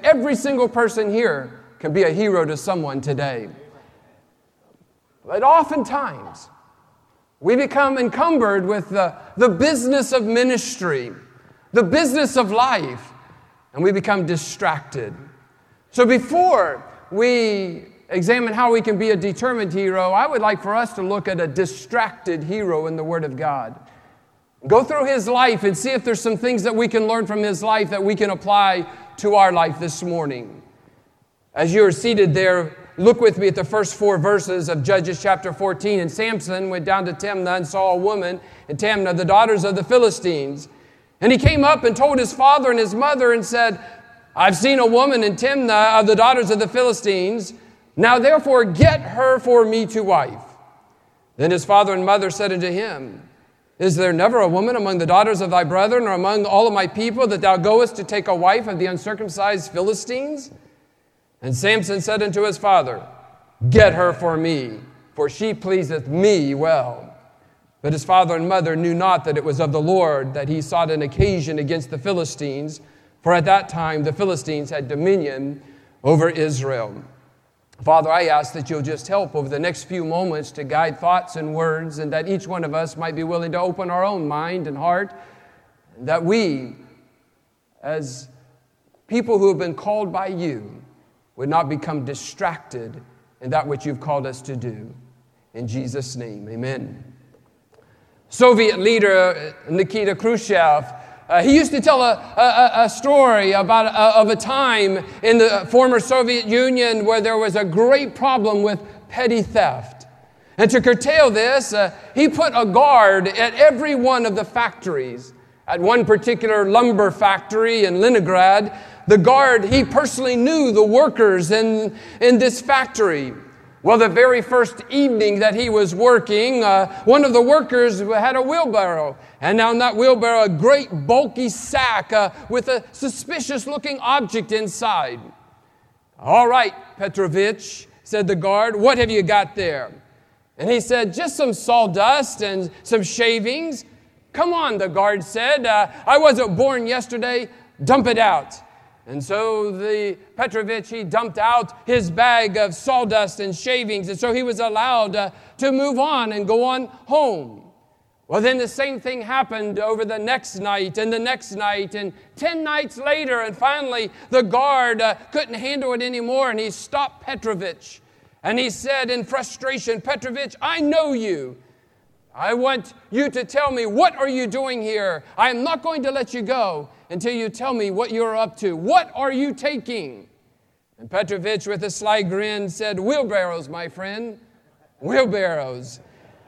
every single person here can be a hero to someone today. But oftentimes, we become encumbered with the business of ministry, the business of life, and we become distracted. So before we examine how we can be a determined hero, I would like for us to look at a distracted hero in the Word of God. Go through his life and see if there's some things that we can learn from his life that we can apply to our life this morning. As you are seated there, look with me at the first 4 verses of Judges chapter 14. And Samson went down to Timnah and saw a woman in Timnah, the daughters of the Philistines. And he came up and told his father and his mother and said, I've seen a woman in Timnah of the daughters of the Philistines. Now therefore get her for me to wife. Then his father and mother said unto him, Is there never a woman among the daughters of thy brethren or among all of my people that thou goest to take a wife of the uncircumcised Philistines? And Samson said unto his father, Get her for me, for she pleaseth me well. But his father and mother knew not that it was of the Lord that he sought an occasion against the Philistines, for at that time the Philistines had dominion over Israel. Father, I ask that you'll just help over the next few moments to guide thoughts and words, and that each one of us might be willing to open our own mind and heart, and that we, as people who have been called by you, would not become distracted in that which you've called us to do. In Jesus' name, amen. Soviet leader Nikita Khrushchev, he used to tell a story about of a time in the former Soviet Union where there was a great problem with petty theft. And to curtail this, he put a guard at every one of the factories. At one particular lumber factory in Leningrad, the guard, he personally knew the workers in this factory. Well, the very first evening that he was working, one of the workers had a wheelbarrow. And now in that wheelbarrow, a great bulky sack with a suspicious-looking object inside. All right, Petrovich, said the guard, what have you got there? And he said, just some sawdust and some shavings. Come on, the guard said. I wasn't born yesterday. Dump it out. And so the Petrovich, he dumped out his bag of sawdust and shavings, and so he was allowed to move on and go on home. Well, then the same thing happened over the next night and the next night and 10 nights later, and finally the guard couldn't handle it anymore, and he stopped Petrovich. And he said in frustration, Petrovich, I know you. I want you to tell me, what are you doing here? I am not going to let you go until you tell me what you're up to. What are you taking? And Petrovich, with a sly grin, said, wheelbarrows, my friend, wheelbarrows.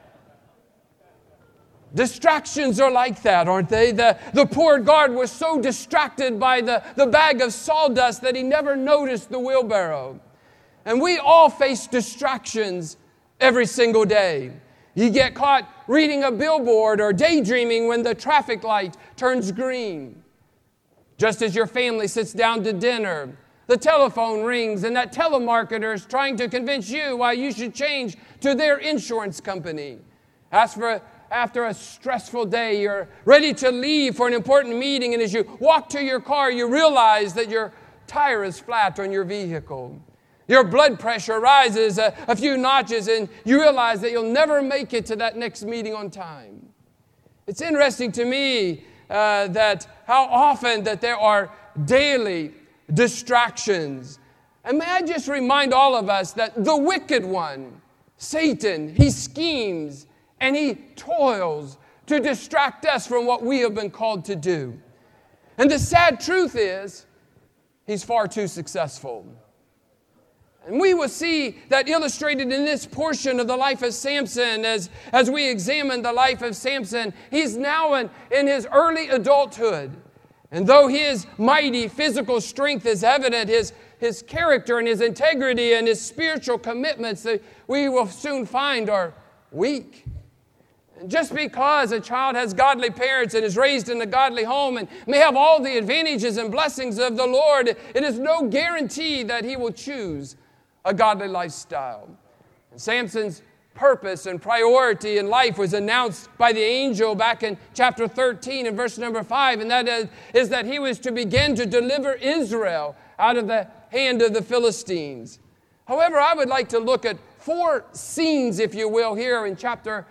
Distractions are like that, aren't they? The poor guard was so distracted by the bag of sawdust that he never noticed the wheelbarrow. And we all face distractions every single day. You get caught reading a billboard or daydreaming when the traffic light turns green. Just as your family sits down to dinner, the telephone rings and that telemarketer is trying to convince you why you should change to their insurance company. After a stressful day, you're ready to leave for an important meeting, and as you walk to your car, you realize that your tire is flat on your vehicle. Your blood pressure rises a few notches, and you realize that you'll never make it to that next meeting on time. It's interesting to me that how often that there are daily distractions. And may I just remind all of us that the wicked one, Satan, he schemes and he toils to distract us from what we have been called to do. And the sad truth is, he's far too successful. And we will see that illustrated in this portion of the life of Samson. As we examine the life of Samson, he's now in his early adulthood. And though his mighty physical strength is evident, his character and his integrity and his spiritual commitments that we will soon find are weak. And just because a child has godly parents and is raised in a godly home and may have all the advantages and blessings of the Lord, it is no guarantee that he will choose a godly lifestyle. And Samson's purpose and priority in life was announced by the angel back in chapter 13 and verse number 5, and that is that he was to begin to deliver Israel out of the hand of the Philistines. However, I would like to look at 4 scenes, if you will, here in chapter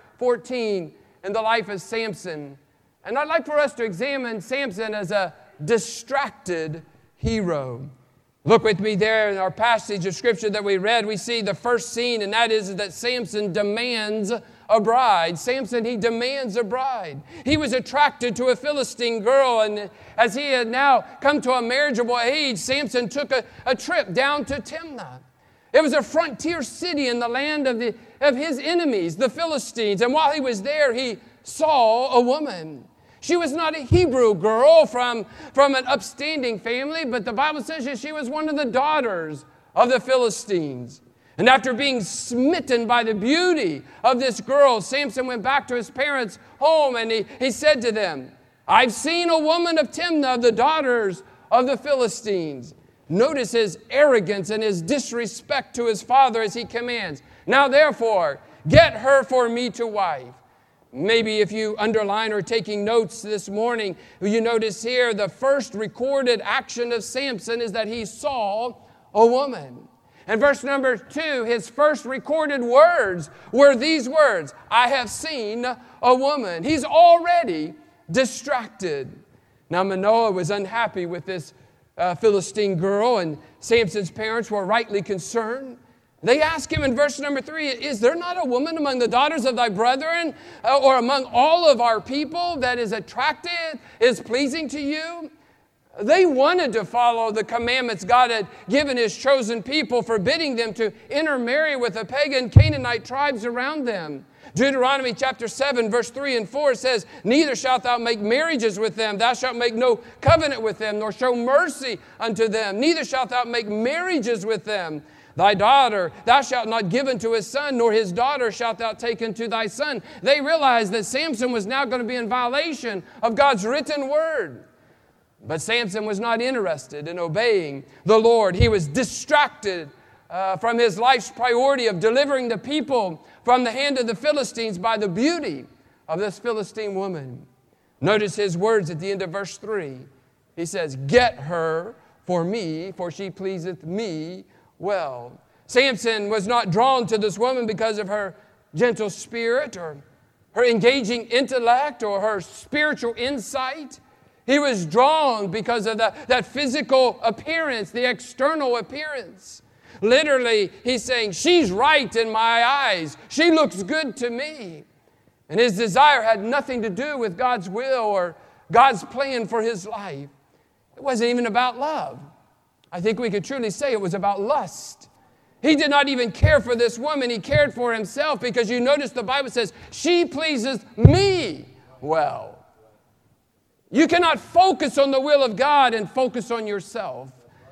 14 in the life of Samson. And I'd like for us to examine Samson as a distracted hero. Look with me there in our passage of Scripture that we read. We see the first scene, and that is that Samson demands a bride. Samson, he demands a bride. He was attracted to a Philistine girl, and as he had now come to a marriageable age, Samson took a trip down to Timnah. It was a frontier city in the land of his enemies, the Philistines. And while he was there, he saw a woman. She was not a Hebrew girl from an upstanding family, but the Bible says that she was one of the daughters of the Philistines. And after being smitten by the beauty of this girl, Samson went back to his parents' home, and he said to them, "I've seen a woman of Timnah, the daughters of the Philistines." Notice his arrogance and his disrespect to his father as he commands, "Now therefore, get her for me to wife." Maybe if you underline or taking notes this morning, you notice here the first recorded action of Samson is that he saw a woman. And verse number 2, his first recorded words were these words, "I have seen a woman." He's already distracted. Now Manoah was unhappy with this Philistine girl, and Samson's parents were rightly concerned. They ask him in verse number 3, "Is there not a woman among the daughters of thy brethren or among all of our people that is attractive, is pleasing to you?" They wanted to follow the commandments God had given his chosen people, forbidding them to intermarry with the pagan Canaanite tribes around them. Deuteronomy chapter 7, verse 3 and 4 says, "Neither shalt thou make marriages with them. Thou shalt make no covenant with them, nor show mercy unto them. Neither shalt thou make marriages with them. Thy daughter thou shalt not give unto his son, nor his daughter shalt thou take unto thy son." They realized that Samson was now going to be in violation of God's written word. But Samson was not interested in obeying the Lord. He was distracted from his life's priority of delivering the people from the hand of the Philistines by the beauty of this Philistine woman. Notice his words at the end of verse 3. He says, "Get her for me, for she pleaseth me well." Samson was not drawn to this woman because of her gentle spirit or her engaging intellect or her spiritual insight. He was drawn because of that physical appearance, the external appearance. Literally, he's saying, "She's right in my eyes. She looks good to me." And his desire had nothing to do with God's will or God's plan for his life. It wasn't even about love. I think we could truly say it was about lust. He did not even care for this woman. He cared for himself, because you notice the Bible says, "She pleases me well." You cannot focus on the will of God and focus on yourself.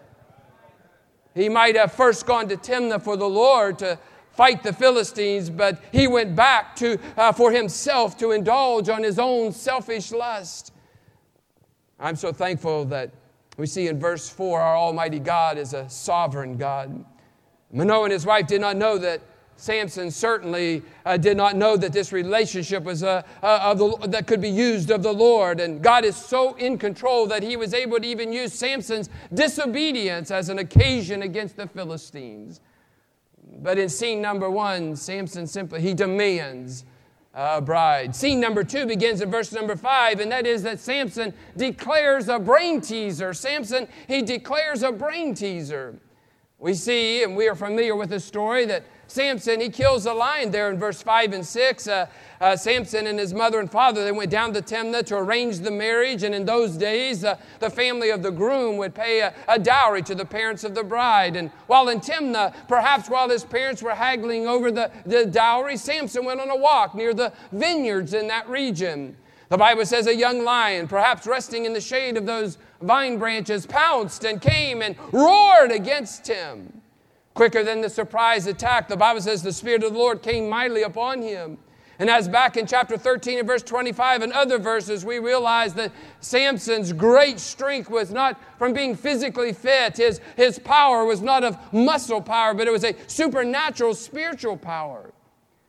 He might have first gone to Timnah for the Lord to fight the Philistines, but he went back for himself to indulge on his own selfish lust. I'm so thankful that we see in verse 4, our Almighty God is a sovereign God. Manoah and his wife did not know that Samson certainly did not know that this relationship was that could be used of the Lord. And God is so in control that he was able to even use Samson's disobedience as an occasion against the Philistines. But in scene number 1, Samson he demands a bride. Scene number 2 begins in verse number 5, and that is that Samson declares a brain teaser. Samson, he declares a brain teaser. We see, and we are familiar with the story, that Samson, he kills a lion there in verse 5 and 6. Samson and his mother and father, they went down to Timnah to arrange the marriage. And in those days, the family of the groom would pay a dowry to the parents of the bride. And while in Timnah, perhaps while his parents were haggling over the dowry, Samson went on a walk near the vineyards in that region. The Bible says a young lion, perhaps resting in the shade of those vine branches, pounced and came and roared against him. Quicker than the surprise attack, the Bible says the Spirit of the Lord came mightily upon him. And as back in chapter 13 and verse 25 and other verses, we realize that Samson's great strength was not from being physically fit. His power was not of muscle power, but it was a supernatural spiritual power.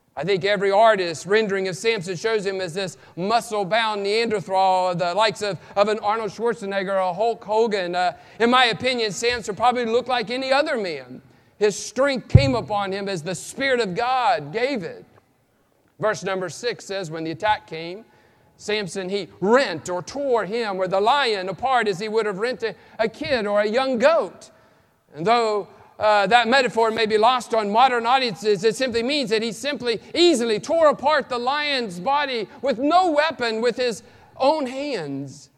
I think every artist rendering of Samson shows him as this muscle-bound Neanderthal, the likes of an Arnold Schwarzenegger or a Hulk Hogan. In my opinion, Samson probably looked like any other man. His strength came upon him as the Spirit of God gave it. Verse number 6 says, when the attack came, Samson, he rent or tore him or the lion apart as he would have rent a kid or a young goat. And though that metaphor may be lost on modern audiences, it simply means that he simply easily tore apart the lion's body with no weapon, with his own hands.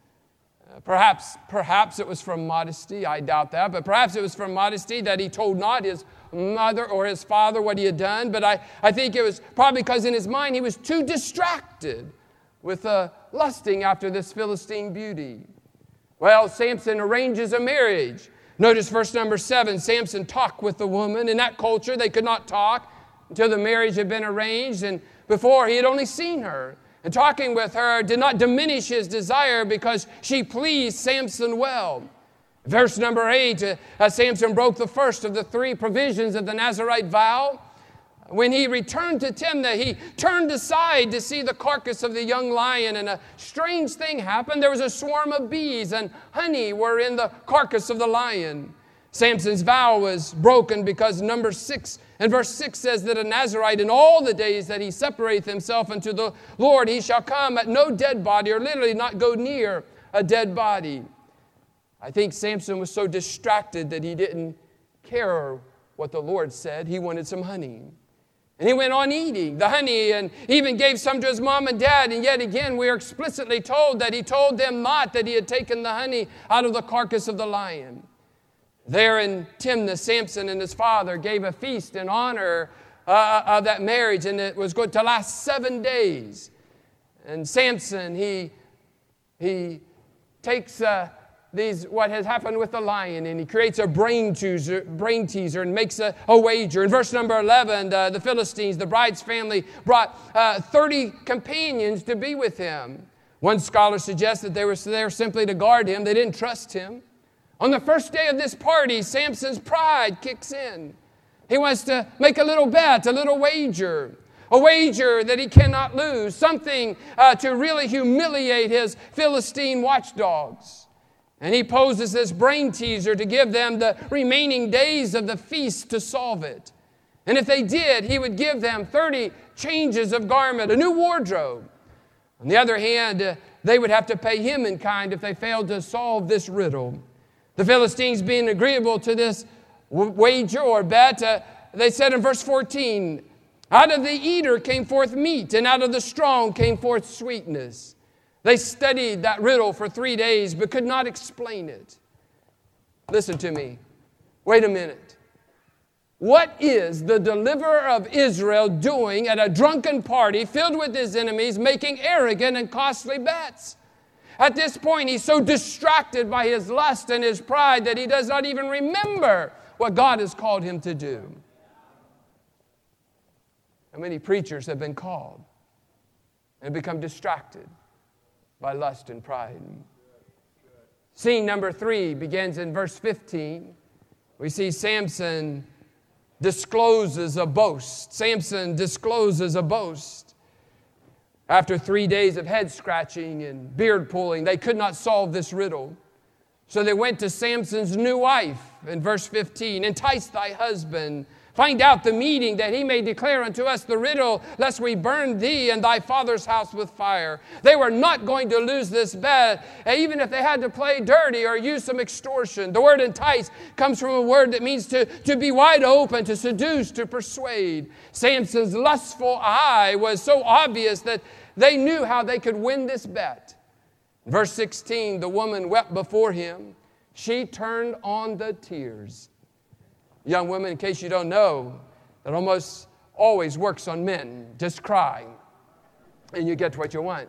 Perhaps it was from modesty. I doubt that. But perhaps it was from modesty that he told not his mother or his father what he had done. But I think it was probably because in his mind he was too distracted with lusting after this Philistine beauty. Well, Samson arranges a marriage. Notice verse number 7, Samson talked with the woman. In that culture, they could not talk until the marriage had been arranged. And before, he had only seen her. And talking with her did not diminish his desire because she pleased Samson well. Verse number 8, Samson broke the first of the 3 provisions of the Nazirite vow. When he returned to Timnah, he turned aside to see the carcass of the young lion, and a strange thing happened. There was a swarm of bees, and honey were in the carcass of the lion. Samson's vow was broken because number 6 and verse 6 says that a Nazirite in all the days that he separateth himself unto the Lord, he shall come at no dead body, or literally not go near a dead body. I think Samson was so distracted that he didn't care what the Lord said. He wanted some honey. And he went on eating the honey and even gave some to his mom and dad. And yet again, we are explicitly told that he told them not that he had taken the honey out of the carcass of the lion. There in Timnah, Samson and his father gave a feast in honor of that marriage. And it was going to last 7 days. And Samson, he takes what has happened with the lion, and he creates a brain teaser and makes a wager. In verse number 11, the Philistines, the bride's family, brought 30 companions to be with him. One scholar suggests that they were there simply to guard him. They didn't trust him. On the first day of this party, Samson's pride kicks in. He wants to make a little bet, a little wager. A wager that he cannot lose. Something to really humiliate his Philistine watchdogs. And he poses this brain teaser to give them the remaining days of the feast to solve it. And if they did, he would give them 30 changes of garment, a new wardrobe. On the other hand, they would have to pay him in kind if they failed to solve this riddle. The Philistines being agreeable to this wager or bet, they said in verse 14, out of the eater came forth meat, and out of the strong came forth sweetness. They studied that riddle for 3 days, but could not explain it. Listen to me. Wait a minute. What is the deliverer of Israel doing at a drunken party filled with his enemies, making arrogant and costly bets? At this point, he's so distracted by his lust and his pride that he does not even remember what God has called him to do. How many preachers have been called and become distracted by lust and pride? Scene number 3 begins in verse 15. We see Samson discloses a boast. Samson discloses a boast. After 3 days of head scratching and beard pulling, they could not solve this riddle. So they went to Samson's new wife in verse 15. Entice thy husband. Find out the meeting that he may declare unto us the riddle, lest we burn thee and thy father's house with fire. They were not going to lose this bet, even if they had to play dirty or use some extortion. The word entice comes from a word that means to be wide open, to seduce, to persuade. Samson's lustful eye was so obvious that they knew how they could win this bet. Verse 16, the woman wept before him. She turned on the tears. Young women, in case you don't know, that almost always works on men. Just cry, and you get what you want.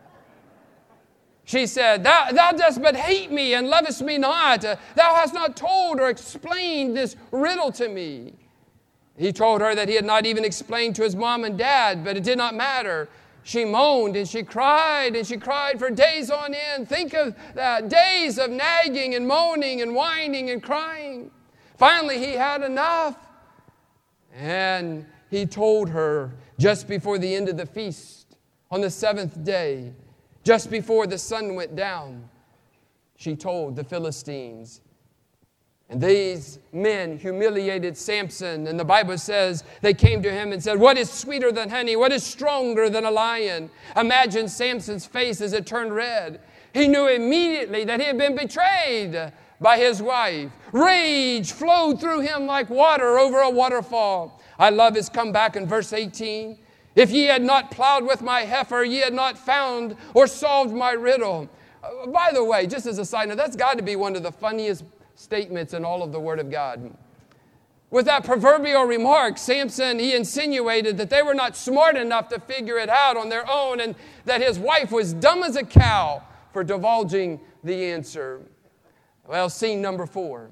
She said, Thou dost but hate me and lovest me not. Thou hast not told or explained this riddle to me. He told her that he had not even explained to his mom and dad, but it did not matter. She moaned and she cried for days on end. Think of that, days of nagging and moaning and whining and crying. Finally, he had enough, and he told her just before the end of the feast, on the seventh day, just before the sun went down, she told the Philistines. And these men humiliated Samson. And the Bible says they came to him and said, "What is sweeter than honey? What is stronger than a lion?" Imagine Samson's face as it turned red. He knew immediately that he had been betrayed by his wife. Rage flowed through him like water over a waterfall. I love his comeback in verse 18. "If ye had not plowed with my heifer, ye had not found or solved my riddle." By the way, just as a side note, that's got to be one of the funniest statements in all of the Word of God. With that proverbial remark, Samson, he insinuated that they were not smart enough to figure it out on their own and that his wife was dumb as a cow for divulging the answer. Well, scene number 4.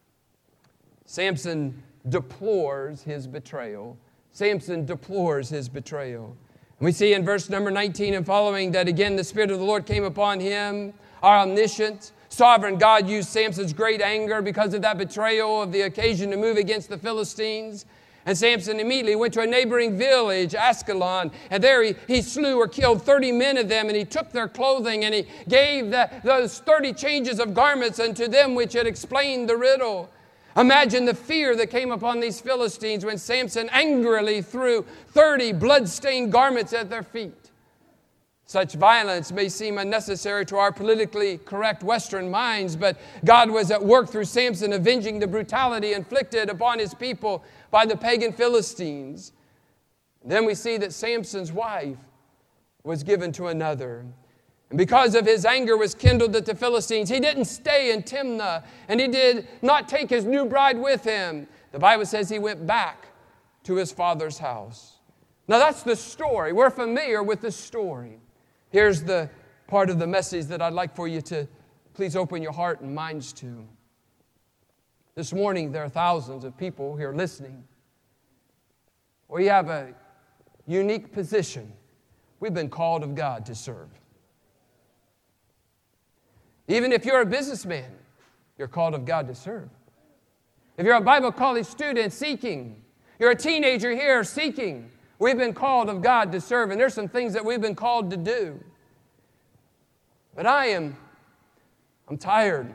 Samson deplores his betrayal. Samson deplores his betrayal. And we see in verse number 19 and following that again the Spirit of the Lord came upon him, our omniscient, sovereign God used Samson's great anger because of that betrayal of the occasion to move against the Philistines. And Samson immediately went to a neighboring village, Ascalon, and there he slew or killed 30 men of them, and he took their clothing, and he gave those 30 changes of garments unto them which had explained the riddle. Imagine the fear that came upon these Philistines when Samson angrily threw 30 blood-stained garments at their feet. Such violence may seem unnecessary to our politically correct Western minds, but God was at work through Samson avenging the brutality inflicted upon his people by the pagan Philistines. Then we see that Samson's wife was given to another. And because of his anger was kindled at the Philistines, he didn't stay in Timnah, and he did not take his new bride with him. The Bible says he went back to his father's house. Now that's the story. We're familiar with the story. Here's the part of the message that I'd like for you to please open your heart and minds to. This morning, there are thousands of people here listening. We have a unique position. We've been called of God to serve. Even if you're a businessman, you're called of God to serve. If you're a Bible college student seeking, you're a teenager here seeking, we've been called of God to serve, and there's some things that we've been called to do. But I'm tired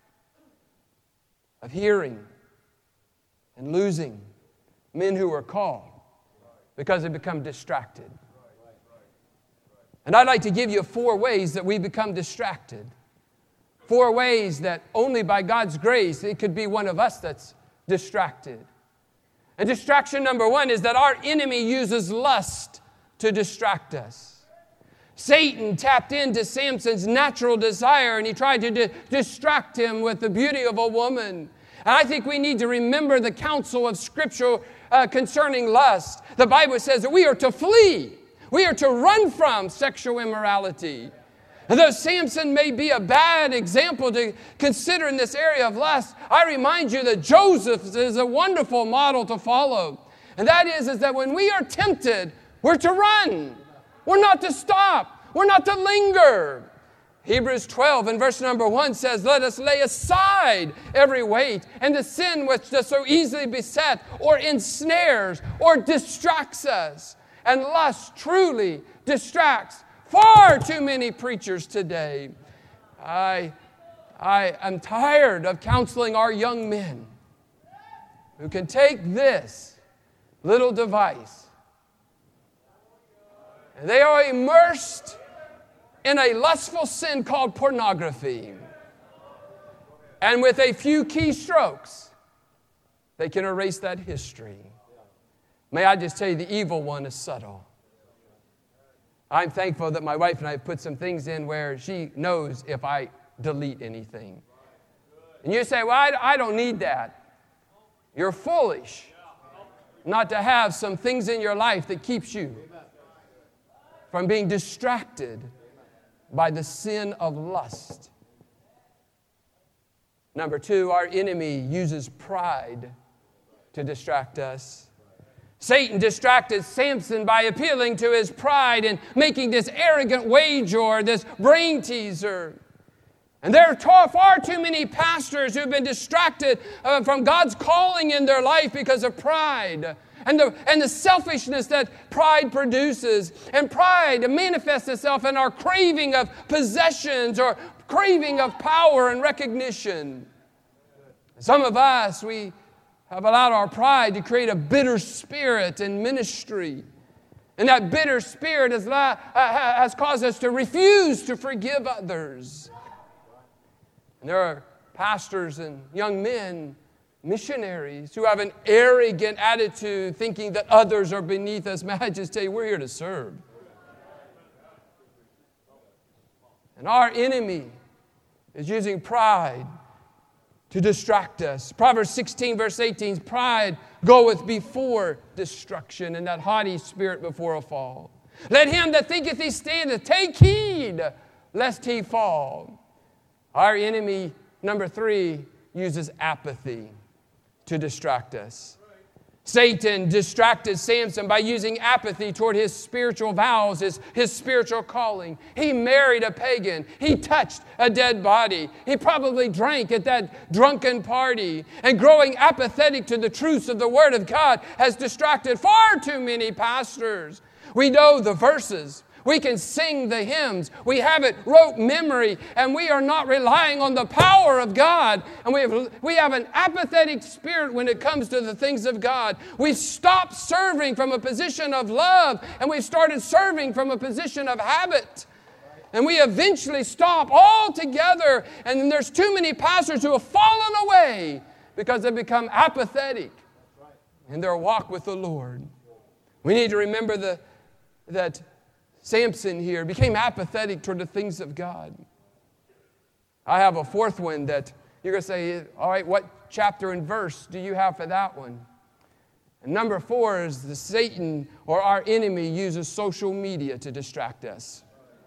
of hearing and losing men who are called because they become distracted. And I'd like to give you 4 ways that we become distracted. 4 ways that only by God's grace, it could be one of us that's distracted. And distraction number 1 is that our enemy uses lust to distract us. Satan tapped into Samson's natural desire and he tried to distract him with the beauty of a woman. And I think we need to remember the counsel of Scripture concerning lust. The Bible says that we are to flee. We are to run from sexual immorality. And though Samson may be a bad example to consider in this area of lust, I remind you that Joseph is a wonderful model to follow. And that is that when we are tempted, we're to run. We're not to stop. We're not to linger. Hebrews 12 and verse number 1 says, "Let us lay aside every weight and the sin which does so easily beset or ensnares or distracts us." And lust truly distracts far too many preachers today. I am tired of counseling our young men who can take this little device and they are immersed in a lustful sin called pornography. And with a few keystrokes, they can erase that history. May I just tell you, the evil one is subtle. I'm thankful that my wife and I have put some things in where she knows if I delete anything. And you say, "Well, I don't need that." You're foolish not to have some things in your life that keeps you from being distracted by the sin of lust. Number 2, our enemy uses pride to distract us. Satan distracted Samson by appealing to his pride and making this arrogant wager, this brain teaser. And there are far too many pastors who've been distracted from God's calling in their life because of pride. and the selfishness that pride produces. And pride manifests itself in our craving of possessions or craving of power and recognition. Some of us, we have allowed our pride to create a bitter spirit in ministry. And that bitter spirit has caused us to refuse to forgive others. And there are pastors and young men, missionaries, who have an arrogant attitude, thinking that others are beneath us. May I just tell you, we're here to serve. And our enemy is using pride to distract us. Proverbs 16, verse 18, pride goeth before destruction, and that haughty spirit before a fall. Let him that thinketh he standeth take heed, lest he fall. Our enemy, number 3, uses apathy to distract us. Satan distracted Samson by using apathy toward his spiritual vows, his spiritual calling. He married a pagan. He touched a dead body. He probably drank at that drunken party. And growing apathetic to the truths of the Word of God has distracted far too many pastors. We know the verses. We can sing the hymns. We have it rote memory, and we are not relying on the power of God. And we have an apathetic spirit when it comes to the things of God. We stopped serving from a position of love, and we started serving from a position of habit. And we eventually stop altogether, and there's too many pastors who have fallen away because they've become apathetic in their walk with the Lord. We need to remember that Samson here became apathetic toward the things of God. I have a 4th one that you're going to say, all right, what chapter and verse do you have for that one? And number 4 is the Satan or our enemy uses social media to distract us.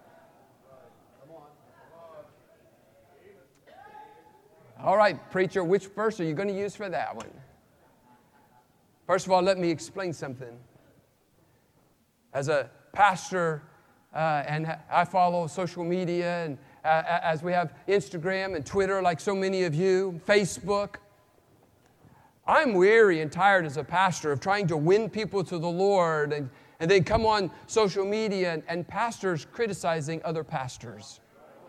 All right, preacher, which verse are you going to use for that one? First of all, let me explain something. As a pastor, and I follow social media, and as we have Instagram and Twitter, like so many of you, Facebook, I'm weary and tired as a pastor of trying to win people to the Lord, and then come on social media and pastors criticizing other pastors.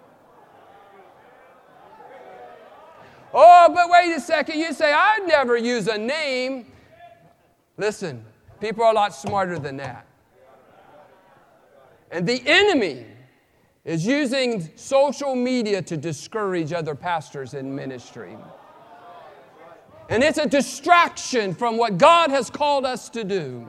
Oh, but wait a second, you say, I'd never use a name. Listen, people are a lot smarter than that. And the enemy is using social media to discourage other pastors in ministry. And it's a distraction from what God has called us to do.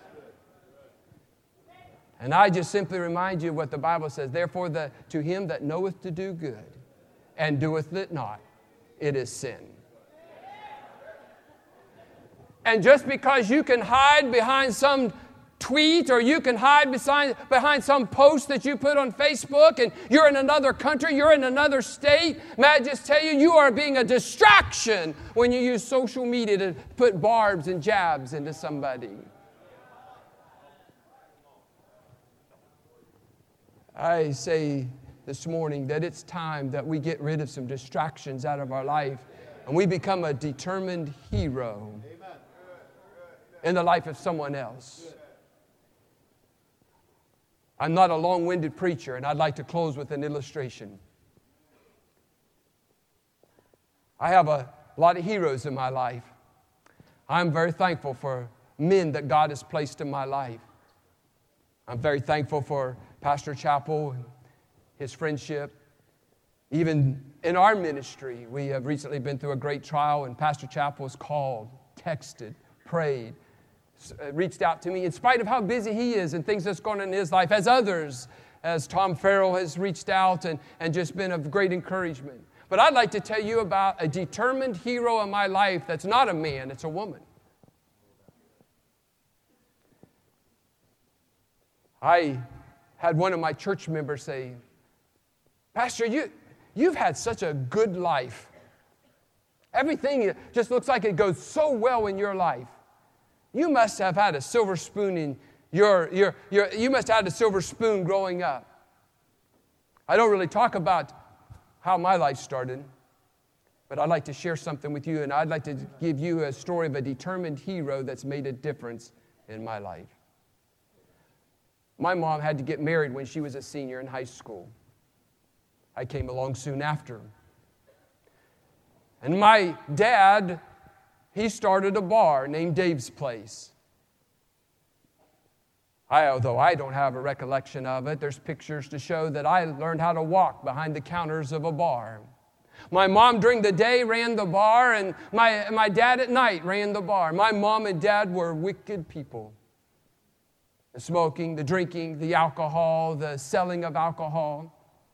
And I just simply remind you what the Bible says. Therefore, to him that knoweth to do good and doeth it not, it is sin. And just because you can hide behind some tweet, or you can hide behind some post that you put on Facebook, and you're in another country, you're in another state, may I just tell you, you are being a distraction when you use social media to put barbs and jabs into somebody. I say this morning that it's time that we get rid of some distractions out of our life, and we become a determined hero in the life of someone else. I'm not a long-winded preacher, and I'd like to close with an illustration. I have a lot of heroes in my life. I'm very thankful for men that God has placed in my life. I'm very thankful for Pastor Chappell and his friendship. Even in our ministry, we have recently been through a great trial, and Pastor Chappell was called, texted, prayed, reached out to me in spite of how busy he is and things that's going on in his life, as others, as Tom Farrell has reached out and just been of great encouragement. But I'd like to tell you about a determined hero in my life that's not a man, it's a woman. I had one of my church members say, Pastor, you've had such a good life. Everything just looks like it goes so well in your life. You must have had a silver spoon in you must have had a silver spoon growing up. I don't really talk about how my life started. But I'd like to share something with you, and I'd like to give you a story of a determined hero that's made a difference in my life. My mom had to get married when she was a senior in high school. I came along soon after. And my dad, he started a bar named Dave's Place. Although I don't have a recollection of it, there's pictures to show that I learned how to walk behind the counters of a bar. My mom during the day ran the bar, and my dad at night ran the bar. My mom and dad were wicked people. The smoking, the drinking, the alcohol, the selling of alcohol,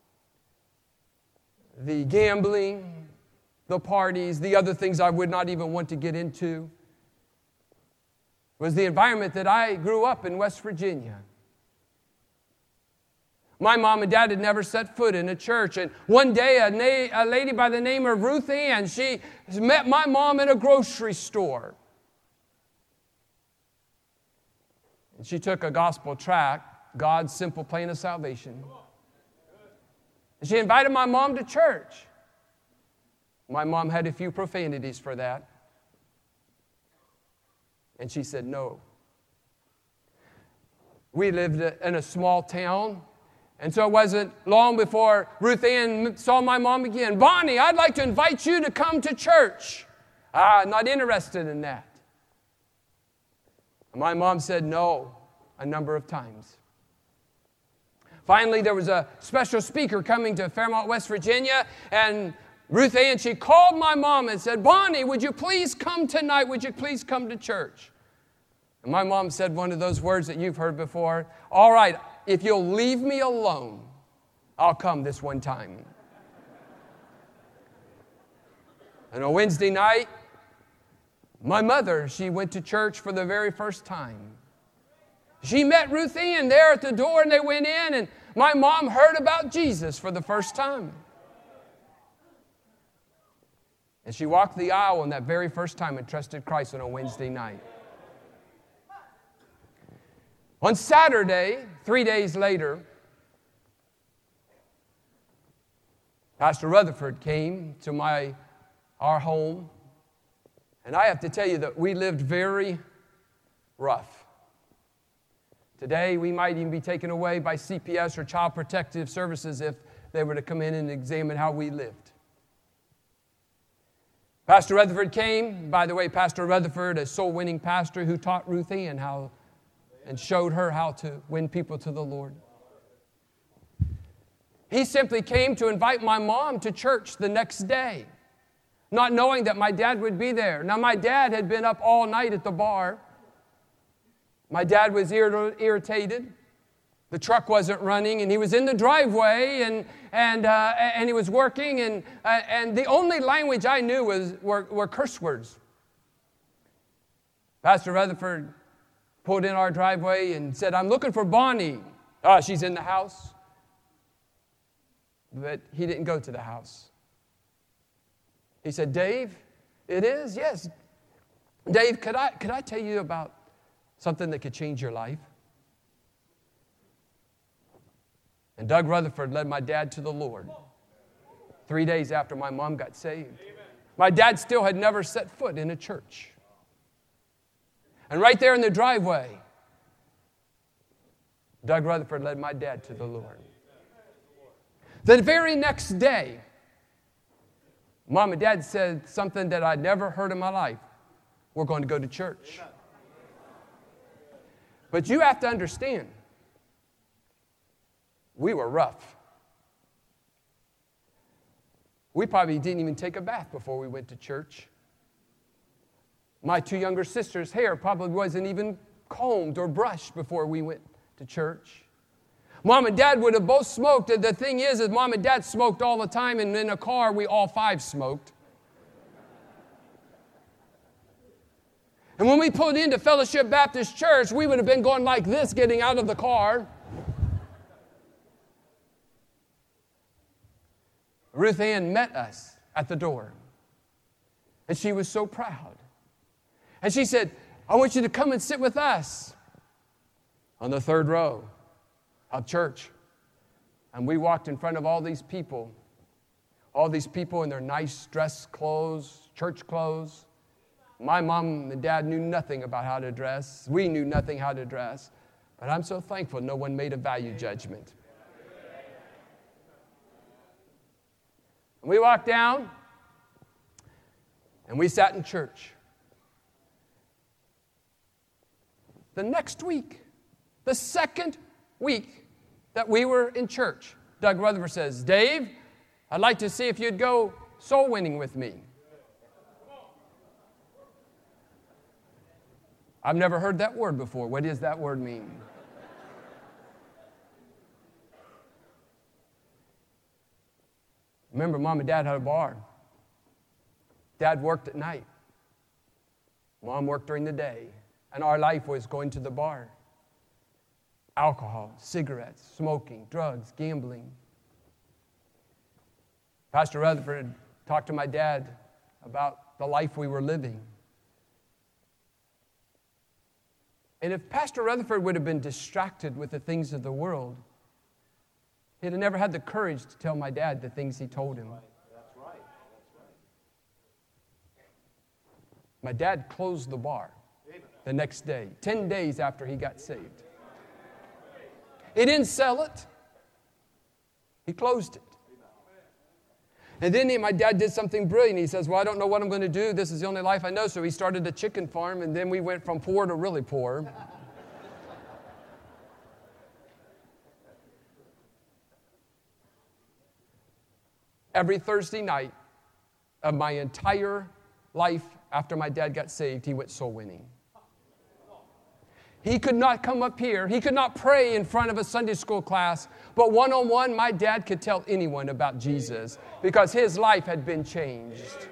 the gambling, the parties, the other things I would not even want to get into, was the environment that I grew up in West Virginia. My mom and dad had never set foot in a church, and one day a lady by the name of Ruth Ann, she met my mom in a grocery store. And she took a gospel tract, God's Simple Plan of Salvation. And she invited my mom to church. My mom had a few profanities for that. And she said no. We lived in a small town, and so it wasn't long before Ruth Ann saw my mom again. Bonnie, I'd like to invite you to come to church. Not interested in that. My mom said no a number of times. Finally, there was a special speaker coming to Fairmont, West Virginia, and Ruth Ann, she called my mom and said, Bonnie, would you please come tonight? Would you please come to church? And my mom said one of those words that you've heard before, all right, if you'll leave me alone, I'll come this one time. And on Wednesday night, my mother, she went to church for the very first time. She met Ruth Ann there at the door, and they went in, and my mom heard about Jesus for the first time. And she walked the aisle on that very first time and trusted Christ on a Wednesday night. On Saturday, 3 days later, Pastor Rutherford came to our home. And I have to tell you that we lived very rough. Today, we might even be taken away by CPS or Child Protective Services if they were to come in and examine how we lived. Pastor Rutherford came. By the way, Pastor Rutherford, a soul-winning pastor who taught Ruth Ann how and showed her how to win people to the Lord. He simply came to invite my mom to church the next day, not knowing that my dad would be there. Now, my dad had been up all night at the bar. My dad was irritated. The truck wasn't running, and he was in the driveway, and he was working, and the only language I knew were curse words. Pastor Rutherford pulled in our driveway and said, I'm looking for Bonnie. She's in the house. But he didn't go to the house. He said, Dave, it is? Yes. Dave, could I tell you about something that could change your life? And Doug Rutherford led my dad to the Lord 3 days after my mom got saved. My dad still had never set foot in a church. And right there in the driveway, Doug Rutherford led my dad to the Lord. The very next day, Mom and Dad said something that I'd never heard in my life. We're going to go to church. But you have to understand, we were rough. We probably didn't even take a bath before we went to church. My two younger sisters' hair probably wasn't even combed or brushed before we went to church. Mom and Dad would have both smoked. And the thing is Mom and Dad smoked all the time, and in a car, we all five smoked. And when we pulled into Fellowship Baptist Church, we would have been going like this, getting out of the car. Ruth Ann met us at the door, and she was so proud. And she said, I want you to come and sit with us on the third row of church. And we walked in front of all these people All these people in their nice dress clothes, church clothes. My mom and dad knew nothing about how to dress. We knew nothing how to dress. But I'm so thankful no one made a value judgment. And we walked down, and we sat in church. The next week, the second week that we were in church, Doug Rutherford says, Dave, I'd like to see if you'd go soul winning with me. I've never heard that word before. What does that word mean? Remember, Mom and Dad had a bar. Dad worked at night. Mom worked during the day. And our life was going to the bar. Alcohol, cigarettes, smoking, drugs, gambling. Pastor Rutherford talked to my dad about the life we were living. And if Pastor Rutherford would have been distracted with the things of the world, he'd have never had the courage to tell my dad the things he told him. That's right. My dad closed the bar the next day, 10 days after he got saved. He didn't sell it. He closed it. And then my dad did something brilliant. He says, well, I don't know what I'm going to do. This is the only life I know. So he started a chicken farm, and then we went from poor to really poor. Every Thursday night of my entire life after my dad got saved, he went soul winning. He could not come up here. He could not pray in front of a Sunday school class. But one-on-one, my dad could tell anyone about Jesus because his life had been changed.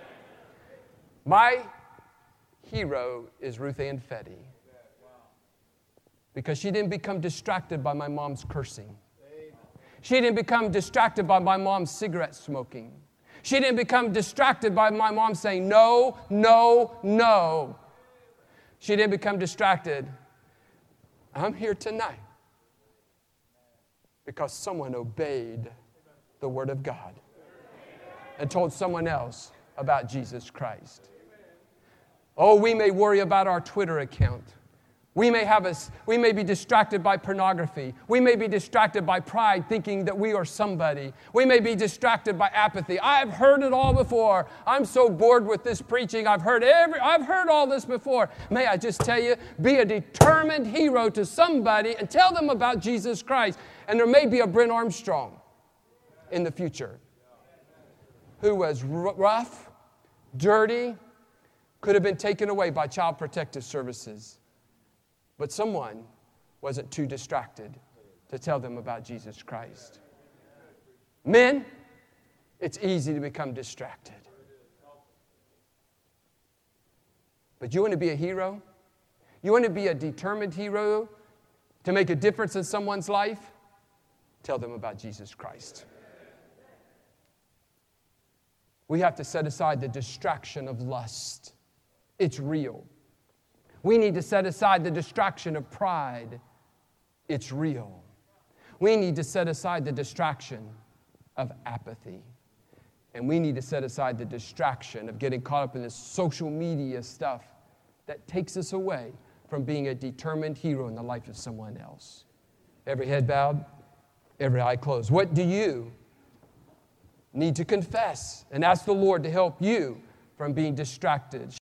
My hero is Ruth Ann Fetty because she didn't become distracted by my mom's cursing. She didn't become distracted by my mom's cigarette smoking. She didn't become distracted by my mom saying, no, no, no. She didn't become distracted. I'm here tonight because someone obeyed the Word of God and told someone else about Jesus Christ. Oh, we may worry about our Twitter account. We may be distracted by pornography. We may be distracted by pride, thinking that we are somebody. We may be distracted by apathy. I've heard it all before. I'm so bored with this preaching. I've heard all this before. May I just tell you, be a determined hero to somebody and tell them about Jesus Christ. And there may be a Brent Armstrong in the future who was rough, dirty, could have been taken away by Child Protective Services. But someone wasn't too distracted to tell them about Jesus Christ. Men, it's easy to become distracted. But you want to be a hero? You want to be a determined hero to make a difference in someone's life? Tell them about Jesus Christ. We have to set aside the distraction of lust. It's real. We need to set aside the distraction of pride. It's real. We need to set aside the distraction of apathy. And we need to set aside the distraction of getting caught up in this social media stuff that takes us away from being a determined hero in the life of someone else. Every head bowed, every eye closed. What do you need to confess and ask the Lord to help you from being distracted?